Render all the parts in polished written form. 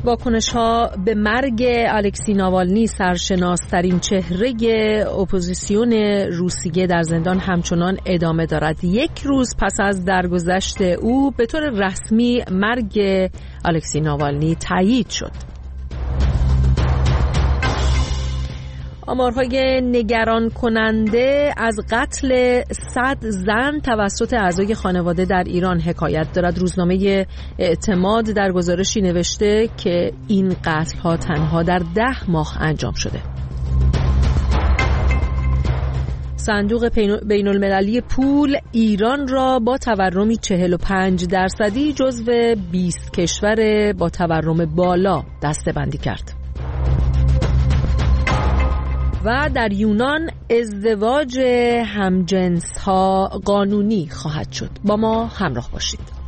واکنش‌ها به مرگ الکسی ناوالنی، سرشناس‌ترین چهره اپوزیسیون روسیه در زندان، همچنان ادامه دارد. یک روز پس از درگذشت او به طور رسمی مرگ الکسی ناوالنی تایید شد. آمارهای نگران کننده از قتل 100 زن توسط اعضای خانواده در ایران حکایت دارد. روزنامه اعتماد در گزارشی نوشته که این قتل‌ها تنها در 10 ماه انجام شده. صندوق بین المللی پول ایران را با تورمی 45% جزو 20 کشور با تورم بالا دسته‌بندی کرد. و در یونان ازدواج همجنس‌ها قانونی خواهد شد. با ما همراه باشید.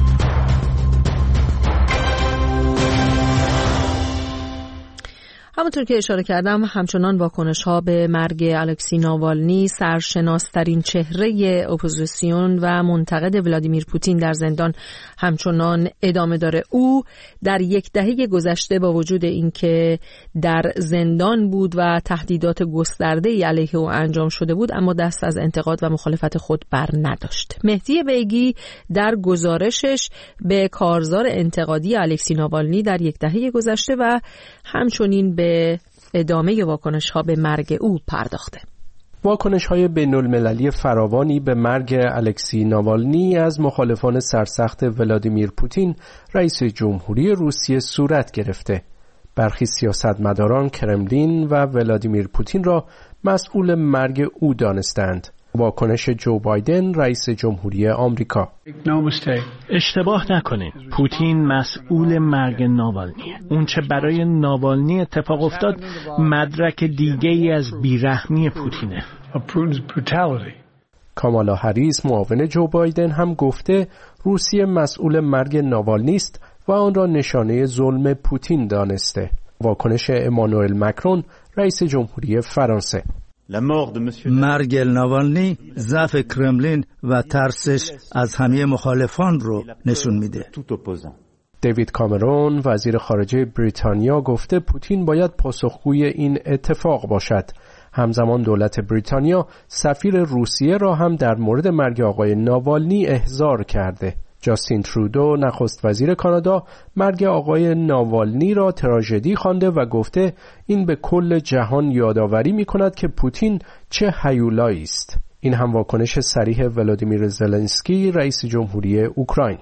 همونطور که اشاره کردم، همچنان واکنش‌ها به مرگ الکسی ناوالنی، سرشناس‌ترین چهره اپوزیسیون و منتقد ولادیمیر پوتین در زندان، همچنان ادامه داره. او در یک دهه گذشته با وجود اینکه در زندان بود و تهدیدات گسترده‌ای علیه او انجام شده بود، اما دست از انتقاد و مخالفت خود بر نداشت. مهدی بیگی در گزارشش به کارزار انتقادی الکسی ناوالنی در یک دهه گذشته و همچنین به ادامه واکنش‌ها به مرگ او پرداخته. واکنش‌های بین‌المللی فراوانی به مرگ الکسی ناوالنی از مخالفان سرسخت ولادیمیر پوتین رئیس جمهوری روسیه صورت گرفته. برخی سیاستمداران کرملین و ولادیمیر پوتین را مسئول مرگ او دانستند. واکنش جو بایدن رئیس جمهوری آمریکا: اشتباه نکنید، پوتین مسئول مرگ ناوالنیه. اون چه برای ناوالنی اتفاق افتاد مدرک دیگه‌ای از بیرحمی پوتینه. کامالا هریس معاون جو بایدن هم گفته روسیه مسئول مرگ ناوالنی است و آن را نشانه ظلم پوتین دانسته. واکنش امانوئل مکرون رئیس جمهوری فرانسه: مرگ ناوالنی ضعف کرملین و ترسش از همه مخالفان رو نشون میده. دیوید کامرون وزیر خارجه بریتانیا گفته پوتین باید پاسخگوی این اتفاق باشد. همزمان دولت بریتانیا سفیر روسیه را هم در مورد مرگ آقای ناوالنی احضار کرده. جاستین ترودو نخست وزیر کانادا مرگ آقای ناوالنی را تراژدی خوانده و گفته این به کل جهان یادآوری می‌کند که پوتین چه هیولایی است. این هم واکنش صریح ولادیمیر زلنسکی رئیس جمهوری اوکراین.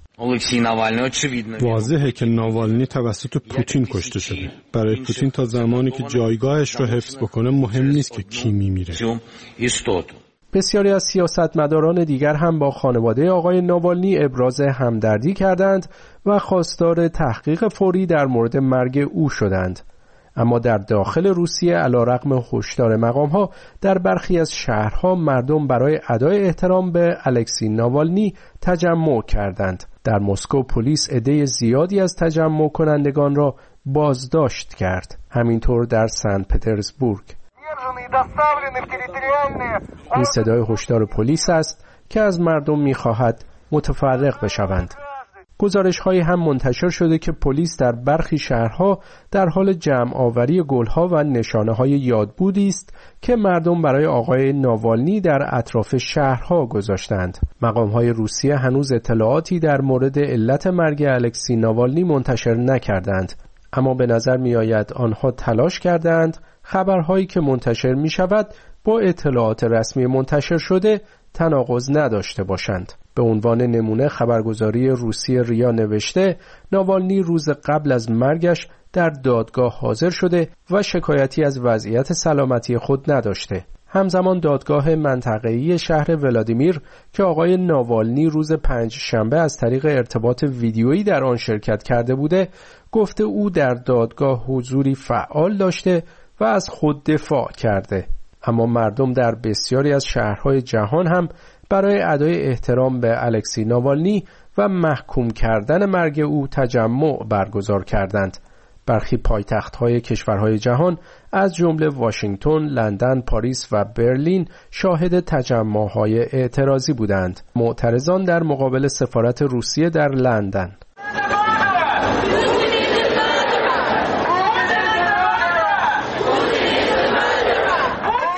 واضحه که ناوالنی توسط پوتین کشته شده. برای پوتین تا زمانی که جایگاهش رو حفظ بکنه مهم نیست که کی میمیره. بسیاری از سیاستمداران دیگر هم با خانواده آقای ناوالنی ابراز همدردی کردند و خواستار تحقیق فوری در مورد مرگ او شدند. اما در داخل روسیه علیرغم هشدار مقام‌ها در برخی از شهرها مردم برای ادای احترام به الکسی ناوالنی تجمع کردند. در مسکو پلیس عده زیادی از تجمع کنندگان را بازداشت کرد. همینطور در سن پترزبورگ. این صدای هشدار پلیس است که از مردم می‌خواهد متفرق بشوند. گزارش‌هایی هم منتشر شده که پلیس در برخی شهرها در حال جمع آوری گل‌ها و نشانه‌های یادبودی است که مردم برای آقای ناوالنی در اطراف شهرها گذاشتند. مقام‌های روسیه هنوز اطلاعاتی در مورد علت مرگ الکسی ناوالنی منتشر نکردند، اما به نظر می‌آید آنها تلاش کردند خبرهایی که منتشر می‌شود با اطلاعات رسمی منتشر شده تناقض نداشته باشند. به عنوان نمونه خبرگزاری روسی ریا نوشته ناوالنی روز قبل از مرگش در دادگاه حاضر شده و شکایتی از وضعیت سلامتی خود نداشته. همزمان دادگاه منطقه‌ای شهر ولادیمیر که آقای ناوالنی روز پنجشنبه از طریق ارتباط ویدیویی در آن شرکت کرده بوده گفته او در دادگاه حضوری فعال داشته و از خود دفاع کرده. اما مردم در بسیاری از شهرهای جهان هم برای ادای احترام به الکسی ناوالنی و محکوم کردن مرگ او تجمع برگزار کردند. برخی پایتخت‌های کشورهای جهان از جمله واشنگتن، لندن، پاریس و برلین شاهد تجمع‌های اعتراضی بودند. معترضان در مقابل سفارت روسیه در لندن.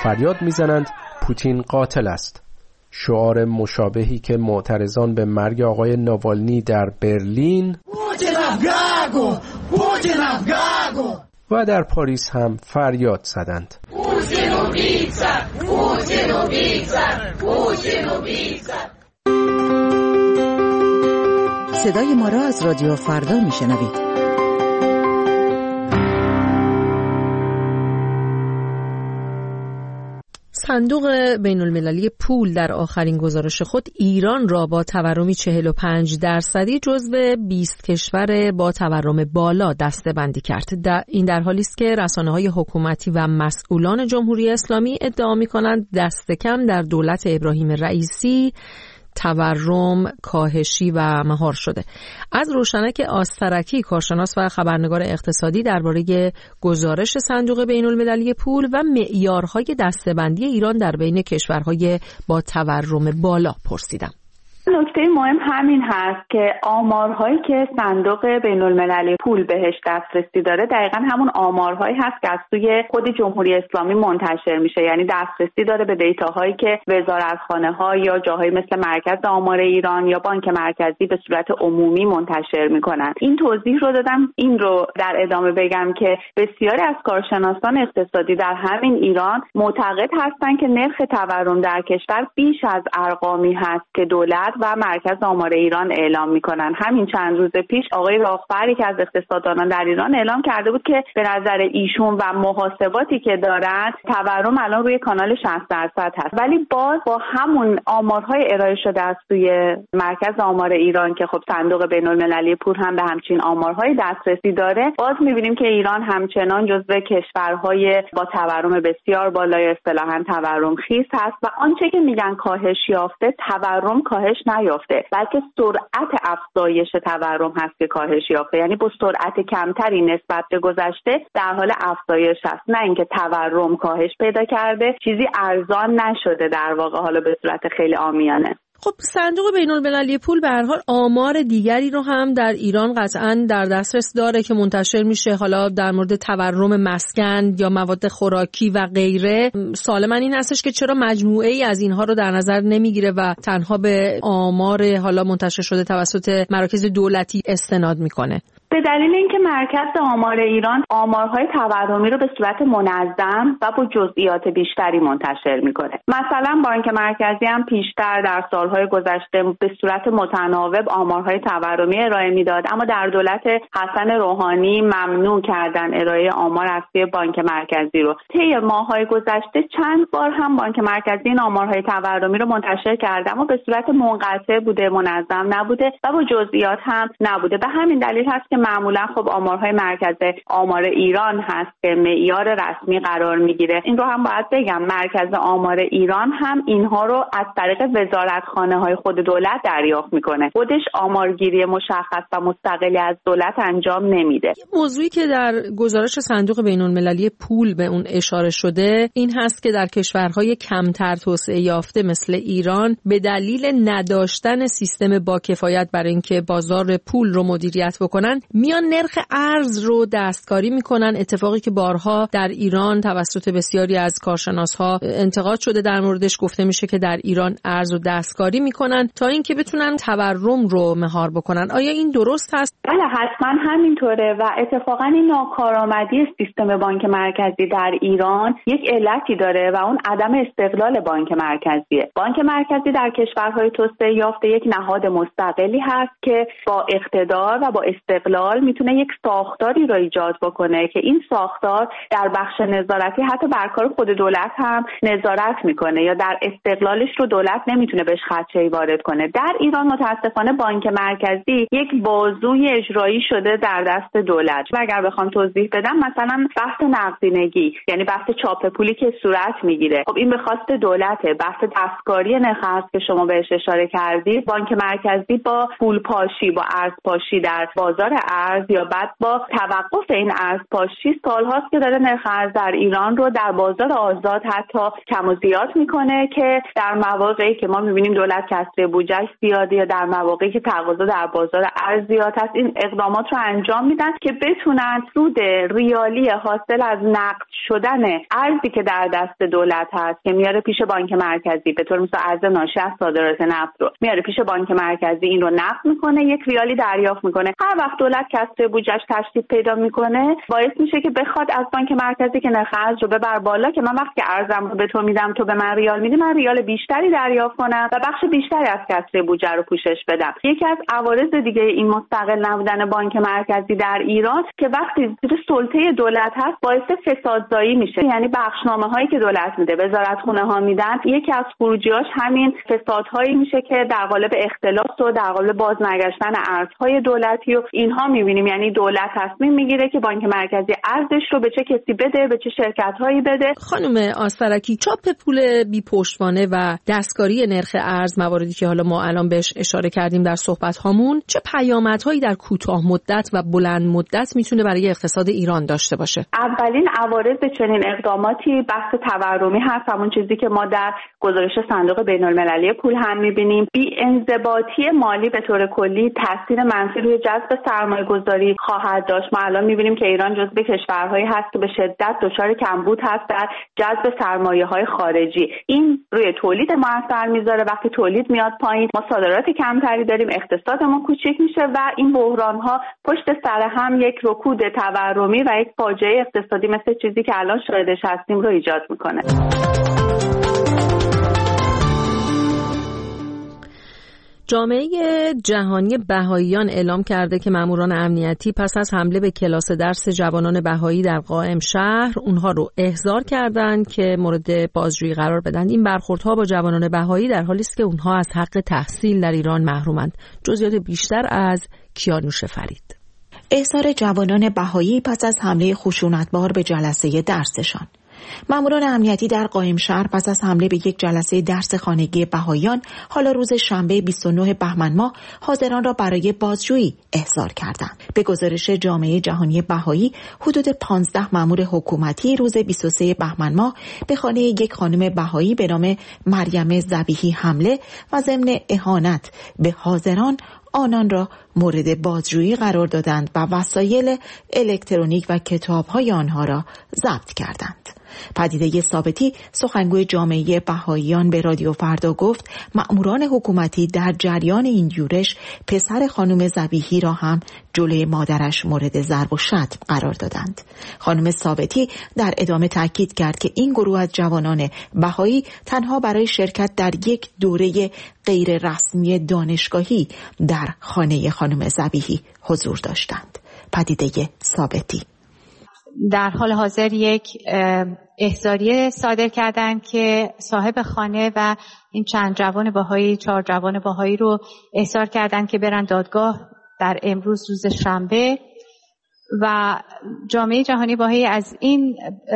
فریاد میزنند پوتین قاتل است. شعار مشابهی که معترضان به مرگ آقای ناوالنی در برلین و در پاریس هم فریاد زدند. صدای ما را از رادیو فردا میشنوید. صندوق بین المللی پول در آخرین گزارش خود ایران را با تورمی 45% جزو 20 کشور با تورم بالا دسته‌بندی کرد. این در حالی است که رسانه‌های حکومتی و مسئولان جمهوری اسلامی ادعا می‌کنند دست کم در دولت ابراهیم رئیسی تورم کاهشی و مهار شده. از روشنک آسترکی، کارشناس و خبرنگار اقتصادی، درباره گزارش صندوق بین المللی پول و معیارهای دسته‌بندی ایران در بین کشورهای با تورم بالا پرسیدم. نکته مهم همین هست که آمارهایی که صندوق بین المللی پول بهش دسترسی داره دقیقاً همون آمارهایی هست که از سوی خود جمهوری اسلامی منتشر میشه، یعنی دسترسی داره به دیتاهایی که وزارتخانه‌ها یا جاهایی مثل مرکز آمار ایران یا بانک مرکزی به صورت عمومی منتشر میکنن. این توضیح رو دادم. این رو در ادامه بگم که بسیاری از کارشناسان اقتصادی در همین ایران معتقد هستند که نرخ تورم در کشور بیش از ارقامی هست که دولت و مرکز آمار ایران اعلام میکنن. همین چند روز پیش آقای راغفری که از اقتصاددانان در ایران اعلام کرده بود که به نظر ایشون و محاسباتی که دارن تورم الان روی کانال 60% هست، ولی باز با همون آمارهای ارائه شده از سوی مرکز آمار ایران که خب صندوق بین المللی پول هم به همچین آمارهای دسترسی داره، باز میبینیم که ایران همچنان جزو کشورهای با تورم بسیار بالای اصطلاحاً تورم خیز هست و آنچه که میگن کاهش یافته، تورم کاهش نیافته، بلکه سرعت افزایش تورم هست که کاهش یافته، یعنی با سرعت کمتری نسبت به گذشته در حال افزایش است، نه اینکه تورم کاهش پیدا کرده، چیزی ارزان نشده در واقع، حالا به صورت خیلی عامیانه. خب صندوق بین المللی پول به هر حال آمار دیگری رو هم در ایران قطعاً در دسترس داره که منتشر میشه، حالا در مورد تورم مسکن یا مواد خوراکی و غیره. سوال من این هستش که چرا مجموعه ای از اینها رو در نظر نمیگیره و تنها به آمار حالا منتشر شده توسط مراکز دولتی استناد میکنه؟ به دلیل اینکه مرکز آمار ایران آمارهای تورمی رو به صورت منظم و با جزئیات بیشتری منتشر میکنه. مثلا بانک مرکزی هم پیشتر در سالهای گذشته به صورت متناوب آمارهای تورمی ارائه میداد، اما در دولت حسن روحانی ممنوع کردن ارائه آمار از سوی بانک مرکزی رو. طی ماه‌های گذشته چند بار هم بانک مرکزی این آمارهای تورمی رو منتشر کرده، اما به صورت منقطع بوده، منظم نبوده و با جزئیات هم نبوده. به همین دلیل هست که معمولا خب آمارهای مرکز آمار ایران هست که معیار رسمی قرار میگیره. این رو هم باید بگم، مرکز آمار ایران هم اینها رو از طریق وزارتخانه‌های خود دولت دریافت میکنه، خودش آمارگیری مشخص و مستقلی از دولت انجام نمیده. موضوعی که در گزارش صندوق بین المللی پول به اون اشاره شده این هست که در کشورهای کمتر توسعه یافته مثل ایران به دلیل نداشتن سیستم با کفایت برای اینکه بازار پول رو مدیریت بکنن میان نرخ ارز رو دستکاری میکنن، اتفاقی که بارها در ایران توسط بسیاری از کارشناس‌ها انتقاد شده در موردش. گفته میشه که در ایران ارز رو دستکاری میکنن تا اینکه بتونن تورم رو مهار بکنن. آیا این درست هست؟ بله حتما همینطوره و اتفاقا این ناکارآمدی سیستم بانک مرکزی در ایران یک علتی داره و اون عدم استقلال بانک مرکزیه. بانک مرکزی در کشورهای توسعه یافته یک نهاد مستقلی هست که با اقتدار و با استقلال میتونه یک ساختاری را ایجاد بکنه که این ساختار در بخش نظارتی حتی بر کار خود دولت هم نظارت میکنه یا در استقلالش رو دولت نمیتونه بهش خدشه‌ای وارد کنه. در ایران متاسفانه بانک مرکزی یک بازوی اجرایی شده در دست دولت. و اگر بخوام توضیح بدم، مثلا بحث نقدینگی یعنی بحث چاپ پولی که صورت میگیره، خب این به خواست دولته. بحث دستکاری نرخ ارز که شما بهش اشاره کردید، بانک مرکزی با پول پاشی، با ارز پاشی در بازار ارز یا بعد با توقف این ارز پاشی سالهاست که داره نرخ ارز در ایران رو در بازار آزاد حتی کم و زیاد میکنه که در مواقعی که ما میبینیم دولت کسری بودجه زیاده یا در مواقعی که تقاضا در بازار ارزیات هست این اقدامات رو انجام میدن که بتونن سود ریالی حاصل از نقد شدن ارزی که در دست دولت هست که میاره پیش بانک مرکزی، به طور مثال ارز ناشی از صادرات نفت رو میاره پیش بانک مرکزی، این رو نقد میکنه، یک ریالی دریافت میکنه. هر وقت دولت کسر بودجه‌اش تشدید پیدا میکنه باعث میشه که بخواد از بانک مرکزی که نرخ ارز رو ببر بالا، که من وقتی ارزم رو به تو میدم تو به من ریال میدی، من ریال بیشتری دریافت کنم و بخش بیشتری از کسر بودجه رو پوشش بدم. یکی از عوارض دیگه این مستقل نبودن بانک مرکزی در ایران که وقتی زیر سلطه دولت هست باعث فسادزایی میشه، یعنی بخشنامه هایی که دولت میده، وزارتخونه ها میدن، یکی از خروجیاش همین فسادهایی میشه که در قالب اختلاس و در قالب بازنگشتن ارزهای دولتی و اینها میبینیم. یعنی دولت تصمیم میگیره که بانک مرکزی ارزش رو به چه کسی بده، به چه شرکت هایی بده. خانم آسترکی، چاپ پول بی پشتوانه و دستکاری نرخ ارز، مواردی که حالا ما الان بهش اشاره کردیم در صحبت هامون، چه پیامدهایی در کوتاه مدت و بلند مدت میتونه برای اقتصاد ایران داشته باشه؟ اولین عوارض چنین اقداماتی بحث تورمی هست، همون چیزی که ما در گزارش صندوق بین‌المللی پول هم می‌بینیم. بی‌انضباطی مالی به طور کلی تاثیر منفی روی جذب سرمایه‌گذاری خواهد داشت. ما الان می‌بینیم که ایران جزو کشورهایی هست که به شدت دچار کمبود هست در جذب سرمایه‌های خارجی. این روی تولید ما اثر می‌ذاره. وقتی تولید میاد پایین، ما صادرات کمتری داریم، اقتصادمون کوچیک میشه و این بحران‌ها پشت سر هم یک رکود تورمی و یک فاجعه اقتصادی مثل چیزی که الان شاهدش هستیم رو ایجاد می‌کنه. جامعه جهانی بهائیان اعلام کرده که ماموران امنیتی پس از حمله به کلاس درس جوانان بهایی در قائم شهر اونها رو احضار کردند که مورد بازجویی قرار بدن. این برخوردها با جوانان بهایی در حالی است که اونها از حق تحصیل در ایران محرومند. جزئیات بیشتر از کیانوش فرید. احضار جوانان بهایی پس از حمله خشونتبار به جلسه درسشان. ماموران امنیتی در قائم شهر پس از حمله به یک جلسه درس خانگی بهائیان حالا روز شنبه 29 بهمن ماه حاضران را برای بازجویی احضار کردند. به گزارش جامعه جهانی بهایی، حدود 15 مامور حکومتی روز 23 بهمن ماه به خانه یک خانم بهایی به نام مریم ذبیحی حمله و ضمن اهانت به حاضران آنان را مورد بازجویی قرار دادند و وسایل الکترونیک و کتاب‌های آنها را ضبط کردند. پدیده ثابتی، سخنگوی جامعه بهائیان، به رادیو فردا گفت مأموران حکومتی در جریان این یورش پسر خانم ذبیحی را هم جلوی مادرش مورد ضرب و شتم قرار دادند. خانم ثابتی در ادامه تاکید کرد که این گروه از جوانان بهایی تنها برای شرکت در یک دوره غیر رسمی دانشگاهی در خانه خانم ذبیحی حضور داشتند. پدیده ثابتی در حال حاضر یک احضاریه صادر کردن که صاحب خانه و این چند جوان بهایی، 4 جوان بهایی رو احضار کردن که برن دادگاه در امروز روز شنبه. و جامعه جهانی بهایی از این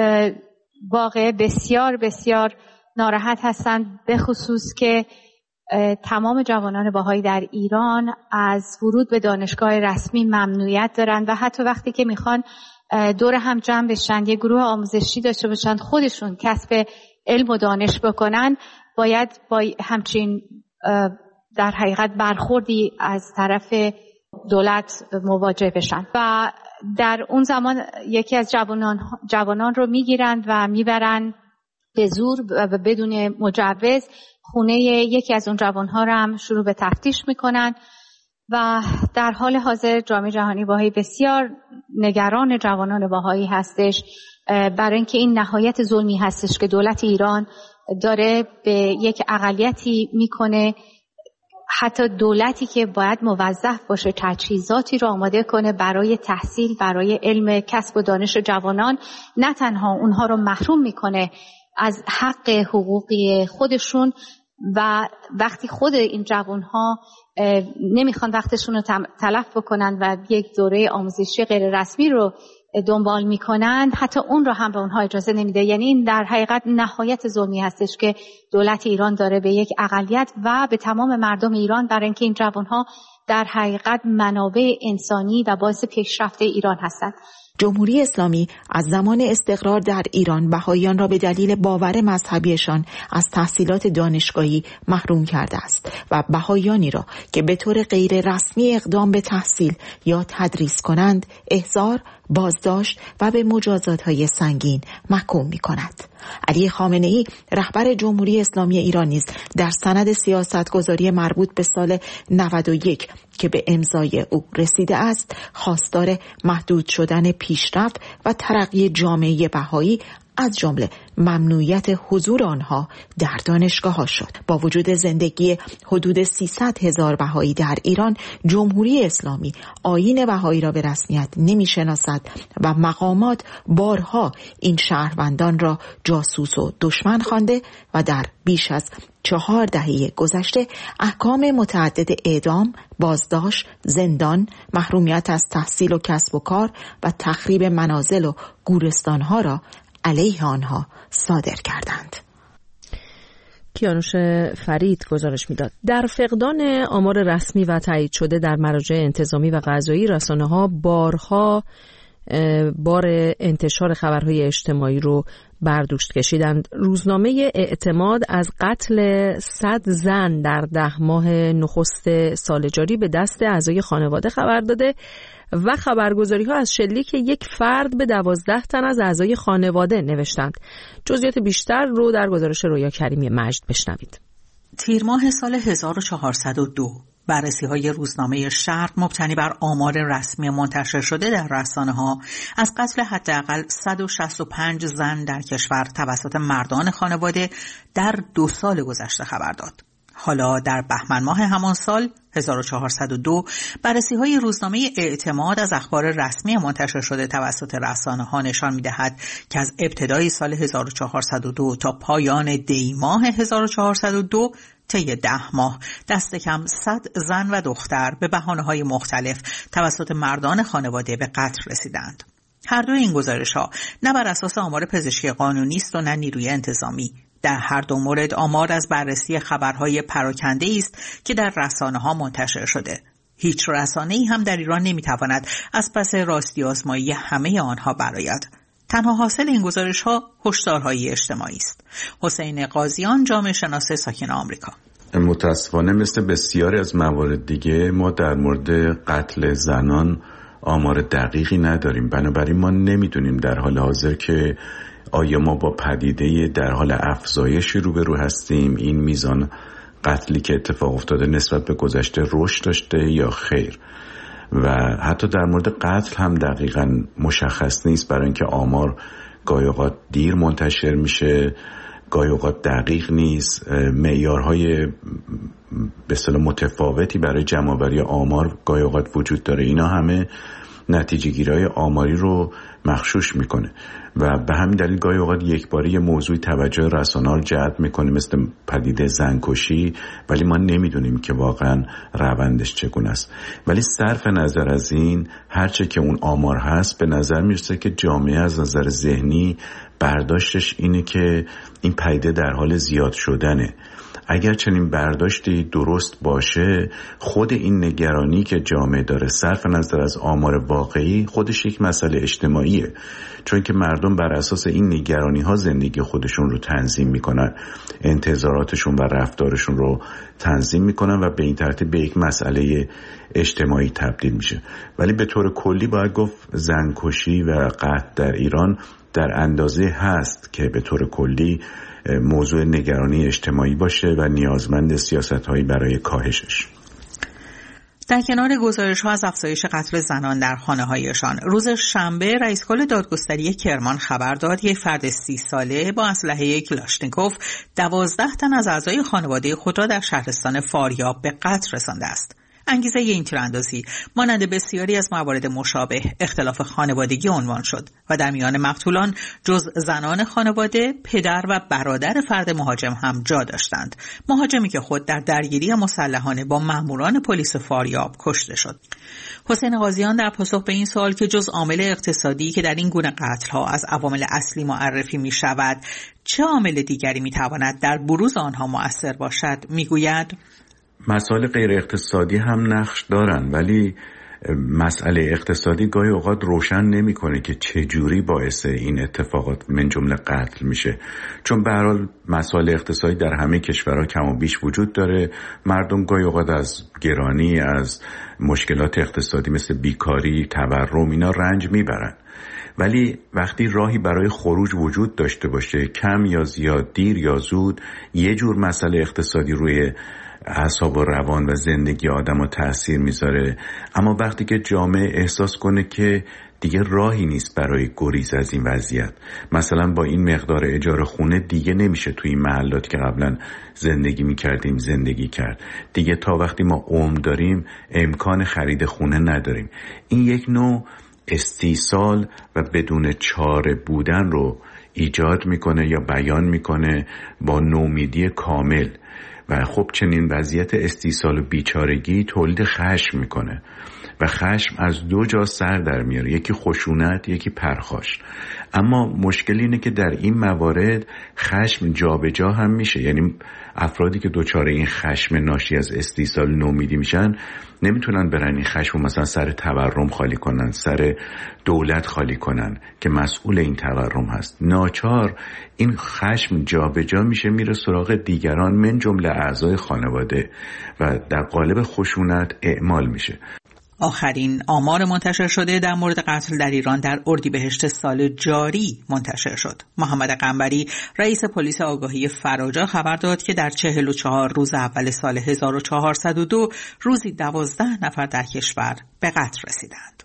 واقعه بسیار بسیار ناراحت هستند، به خصوص که تمام جوانان بهایی در ایران از ورود به دانشگاه رسمی ممنوعیت دارند و حتی وقتی که میخوان دور هم جمع بشن، یه گروه آموزشی داشته باشن، خودشون کسب علم و دانش بکنن، باید با همچین در حقیقت برخوردی از طرف دولت مواجه بشن. و در اون زمان یکی از جوانان رو میگیرند و میبرن به زور و بدون مجوز خونه یکی از اون جوانها رو هم شروع به تفتیش میکنن. و در حال حاضر جامعه جهانی بهایی بسیار نگران جوانان بهایی هستش، برای اینکه این نهایت ظلمی هستش که دولت ایران داره به یک اقلیتی میکنه. حتی دولتی که باید موظف باشه تجهیزاتی رو آماده کنه برای تحصیل، برای علم کسب و دانش جوانان، نه تنها اونها رو محروم میکنه از حق حقوقی خودشون و وقتی خود این جوانها نمیخوان وقتشون رو تلف بکنن و یک دوره آموزشی غیر رسمی رو دنبال میکنن، حتی اون رو هم به اونها اجازه نمیده. یعنی این در حقیقت نهایت ظلمی هستش که دولت ایران داره به یک اقلیت و به تمام مردم ایران، برای اینکه این جوانها در حقیقت منابع انسانی و باعث پیشرفت ایران هستند. جمهوری اسلامی از زمان استقرار در ایران بهائیان را به دلیل باور مذهبیشان از تحصیلات دانشگاهی محروم کرده است و بهائیانی را که به طور غیر رسمی اقدام به تحصیل یا تدریس کنند احضار، بازداشت و به مجازات‌های سنگین محکوم می‌کند. علی خامنه‌ای رهبر جمهوری اسلامی ایران نیز در سند سیاستگذاری مربوط به سال 91 که به امضای او رسیده است خواستار محدود شدن پیشرفت و ترقی جامعه بهایی از جمله ممنوعیت حضور آنها در دانشگاه‌ها شد. با وجود زندگی حدود 300,000 بهایی در ایران، جمهوری اسلامی آیین بهایی را به رسمیت نمی‌شناسد و مقامات بارها این شهروندان را جاسوس و دشمن خوانده و در بیش از 4 دهه گذشته احکام متعدد اعدام، بازداشت، زندان، محرومیت از تحصیل و کسب و کار و تخریب منازل و گورستان‌ها را علیه آنها صادر کردند. کیانوش فرید گزارش میداد. در فقدان آمار رسمی و تایید شده در مراجع انتظامی و قضایی، رسانه‌ها بارها بار انتشار خبرهای اجتماعی رو بر دوش کشیدند. روزنامه اعتماد از قتل 100 زن در 10 ماه نخست سال جاری به دست اعضای خانواده خبر داده و خبرگزاری‌ها از شلیک یک فرد به 12 تن از اعضای خانواده نوشتند. جزئیات بیشتر رو در گزارش رویا کریمی مجد بشنوید. تیر ماه سال 1402 بررسی‌های روزنامه شرق مبتنی بر آمار رسمی منتشر شده در رسانه‌ها از قتل حداقل 165 زن در کشور توسط مردان خانواده در 2 سال گذشته خبر داد. حالا در بهمن ماه همان سال 1402 بررسی‌های روزنامه اعتماد از اخبار رسمی منتشر شده توسط رسانه‌ها نشان می‌دهد که از ابتدای سال 1402 تا پایان دی ماه 1402 طی 10 ماه دست کم 100 زن و دختر به بهانه‌های مختلف توسط مردان خانواده به قتل رسیدند. هر دو این گزارش‌ها نه بر اساس آمار پزشکی قانونی است و نه نیروی انتظامی. در هر دو مورد آمار از بررسی خبرهای پراکنده‌ای است که در رسانه‌ها منتشر شده. هیچ رسانه‌ای هم در ایران نمی‌تواند از پس راستی آزمایی همه آنها برآید. تنها حاصل این گزارش‌ها هشدارهای اجتماعی است. حسین قاضیان، جامعه شناس ساکن آمریکا: متاسفانه مثل بسیاری از موارد دیگه ما در مورد قتل زنان آمار دقیقی نداریم. بنابراین ما نمی‌دونیم در حال حاضر که آیا ما با پدیده در حال افزایشی روبرو هستیم، این میزان قتلی که اتفاق افتاده نسبت به گذشته رشد داشته یا خیر. و حتی در مورد قتل هم دقیقاً مشخص نیست، برای اینکه آمار گاهی اوقات دیر منتشر میشه، گاهی اوقات دقیق نیست، معیارهای به اصطلاح متفاوتی برای جمع‌آوری آمار گاهی اوقات وجود داره. اینا همه نتیجه‌گیری‌های آماری رو مغشوش میکنه و به همین دلیل گاهی اوقات یکباره یه موضوعی توجه رسانه‌ها رو جلب میکنه مثل پدیده زنکشی، ولی ما نمیدونیم که واقعا روندش چگونه است. ولی صرف نظر از این، هرچه که اون آمار هست، به نظر میرسه که جامعه از نظر ذهنی برداشتش اینه که این پدیده در حال زیاد شدنه. اگر چنین برداشتی درست باشه، خود این نگرانی که جامعه داره صرف نظر از آمار واقعی خودش یک مسئله اجتماعیه، چون که مردم بر اساس این نگرانی ها زندگی خودشون رو تنظیم میکنن، انتظاراتشون و رفتارشون رو تنظیم میکنن و به این ترتیب به یک مسئله اجتماعی تبدیل میشه. ولی به طور کلی باید گفت زنکشی و قتل در ایران در اندازه هست که به طور کلی موضوع نگرانی اجتماعی باشه و نیازمند سیاست‌هایی برای کاهشش. در کنار گزارش‌ها از افزایش قتل زنان در خانه‌هایشان، روز شنبه رئیس کل دادگستری کرمان خبر داد یک فرد 30 ساله با اسلحه کلاشنیکوف 12 تن از اعضای خانواده خود را در شهرستان فاریاب به قتل رسانده است. انگیزه این تیراندازی مانند بسیاری از موارد مشابه اختلاف خانوادگی عنوان شد و در میان مقتولان جز زنان خانواده، پدر و برادر فرد مهاجم هم جا داشتند. مهاجمی که خود در درگیری مسلحانه با ماموران پلیس فاریاب کشته شد. حسین قاضیان در پاسخ به این سوال که جز عامل اقتصادی که در این گونه قتل‌ها از عوامل اصلی معرفی می‌شود، چه عامل دیگری می‌تواند در بروز آنها مؤثر باشد، می‌گوید: مسائل غیر اقتصادی هم نقش دارن، ولی مسئله اقتصادی گاهی اوقات روشن نمیکنه که چه جوری باعث این اتفاقات من جمله قتل میشه، چون به هر حال مسائل اقتصادی در همه کشورها کم و بیش وجود داره. مردم گاهی اوقات از گرانی، از مشکلات اقتصادی مثل بیکاری، تورم اینا رنج میبرن، ولی وقتی راهی برای خروج وجود داشته باشه، کم یا زیاد، دیر یا زود، یه جور مسئله اقتصادی روی اعصاب و روان و زندگی آدمو تأثیر میذاره. اما وقتی که جامعه احساس کنه که دیگه راهی نیست برای گریز از این وضعیت، مثلا با این مقدار اجاره خونه دیگه نمیشه توی این محلات که قبلا زندگی میکردیم زندگی کرد، دیگه تا وقتی ما عمر داریم امکان خرید خونه نداریم. این یک نوع استیصال و بدون چاره بودن رو ایجاد میکنه یا بیان میکنه با نومیدی کامل، و خب چنین وضعیت استیصال و بیچارگی تولید خشم میکنه و خشم از دو جا سر در میاره، یکی خشونت، یکی پرخاش. اما مشکل اینه که در این موارد خشم جابجا هم میشه، یعنی افرادی که دچار این خشم ناشی از استیصال نومیدی میشن نمیتونن برن این خشم رو مثلا سر تورم خالی کنن، سر دولت خالی کنن که مسئول این تورم هست. ناچار این خشم جابجا میشه، میره سراغ دیگران من جمله اعضای خانواده و در قالب خشونت اعمال میشه. آخرین آمار منتشر شده در مورد قتل در ایران در اردیبهشت سال جاری منتشر شد. محمد قنبری رئیس پلیس آگاهی فراجا خبر داد که در 44 روز اول سال 1402 روزی 12 نفر در کشور به قتل رسیدند.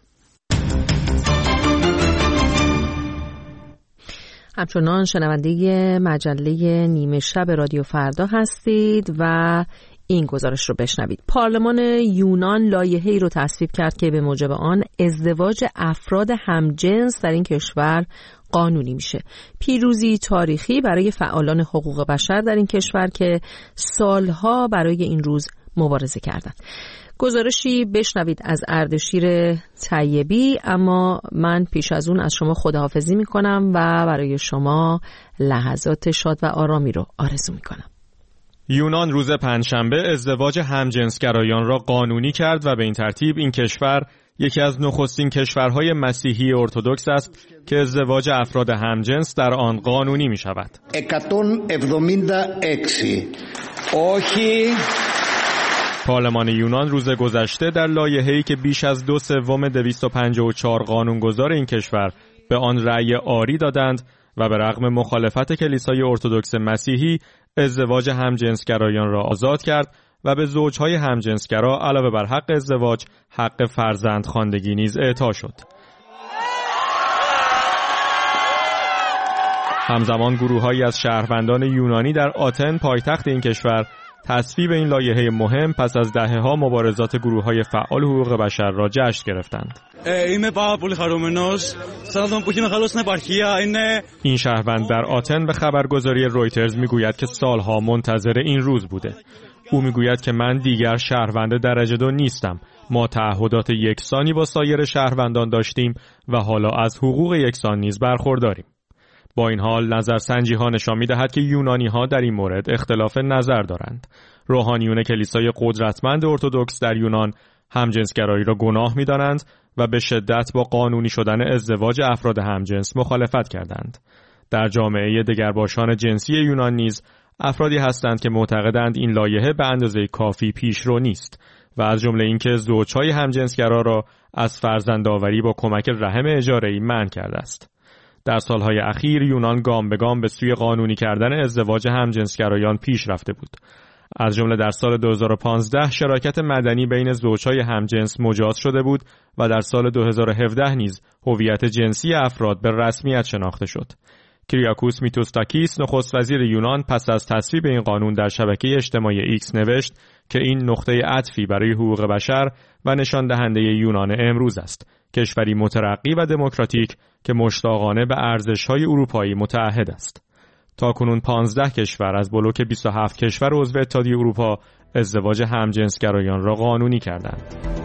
همچنان شنونده مجله نیمه شب رادیو فردا هستید و این گزارش رو بشنوید. پارلمان یونان لایحه‌ای رو تصویب کرد که به موجب آن ازدواج افراد همجنس در این کشور قانونی میشه. پیروزی تاریخی برای فعالان حقوق بشر در این کشور که سالها برای این روز مبارزه کردند. گزارشی بشنوید از اردشیر طیبی، اما من پیش از اون از شما خداحافظی میکنم و برای شما لحظات شاد و آرامی رو آرزو میکنم. یونان روز پنجشنبه ازدواج همجنسگرایان را قانونی کرد و به این ترتیب این کشور یکی از نخستین کشورهای مسیحی ارتدوکس است که ازدواج افراد همجنس در آن قانونی می شود. 176 پارلمان یونان روز گذشته در لایحه‌ای که بیش از 2/3 254 قانونگذار این کشور به آن رأی آری دادند و به رغم مخالفت کلیسای ارتدوکس مسیحی ازدواج همجنسگرایان را آزاد کرد و به زوجهای همجنسگرا علاوه بر حق ازدواج حق فرزندخواندگی نیز اعطا شد. همزمان گروه‌هایی از شهروندان یونانی در آتن پایتخت این کشور تصویب این لایحه مهم پس از دهه‌ها مبارزات گروه‌های فعال حقوق بشر را جشن گرفتند. این شهروند در آتن به خبرگزاری رویترز میگوید که سالها منتظر این روز بوده. او میگوید که من دیگر شهروند درجه 2 نیستم. ما تعهدات یکسانی با سایر شهروندان داشتیم و حالا از حقوق یکسان نیز برخورداریم. با این حال نظرسنجی‌ها نشان می‌دهد که یونانی‌ها در این مورد اختلاف نظر دارند. روحانیون کلیسای قدرتمند ارتدوکس در یونان همجنسگرایی را گناه می‌دانند و به شدت با قانونی شدن ازدواج افراد همجنس مخالفت کردند. در جامعه دگرباشان جنسی یونان نیز افرادی هستند که معتقدند این لایحه به اندازه کافی پیشرو نیست و از جمله اینکه زوج‌های همجنسگرا را از فرزندآوری با کمک رحم اجاره‌ای منع کرده است. در سالهای اخیر یونان گام به گام به سوی قانونی کردن ازدواج همجنسگرایان پیش رفته بود. از جمله در سال 2015 شراکت مدنی بین زوجهای همجنس مجاز شده بود و در سال 2017 نیز هویت جنسی افراد به رسمیت شناخته شد. کریاکوس میتوستاکیس نخست وزیر یونان پس از تصویب این قانون در شبکه اجتماعی ایکس نوشت که این نقطه عطفی برای حقوق بشر و نشان دهنده یونان امروز است، کشوری مترقی و دموکراتیک که مشتاقانه به ارزش‌های اروپایی متعهد است. تاکنون 15 کشور از بلوک 27 کشور عضو اتحادیه اروپا ازدواج همجنسگرایان را قانونی کردند.